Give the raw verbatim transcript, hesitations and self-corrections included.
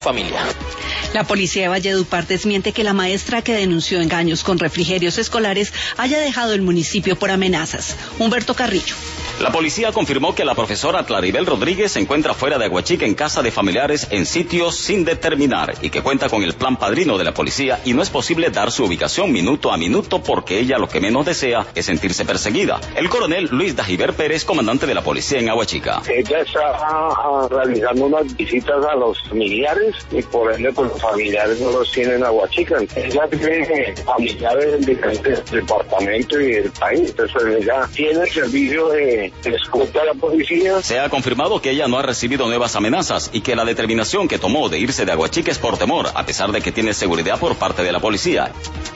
Familia. La policía de Valledupar desmiente que la maestra que denunció engaños con refrigerios escolares haya dejado el municipio por amenazas. Humberto Carrillo. La policía confirmó que la profesora Claribel Rodríguez se encuentra fuera de Aguachica en casa de familiares en sitios sin determinar y que cuenta con el plan padrino de la policía y no es posible dar su ubicación minuto a minuto porque ella lo que menos desea es sentirse perseguida. El coronel Luis Dajiver Pérez, comandante de la policía en Aguachica. Ella está uh, realizando unas visitas a los familiares y por ende pues, los familiares no los tienen en Aguachica. Ella tiene familiares en diferentes departamentos y del país, entonces ella tiene el servicio de escolta a la policía. Se ha confirmado que ella no ha recibido nuevas amenazas y que la determinación que tomó de irse de Aguachica es por temor, a pesar de que tiene seguridad por parte de la policía.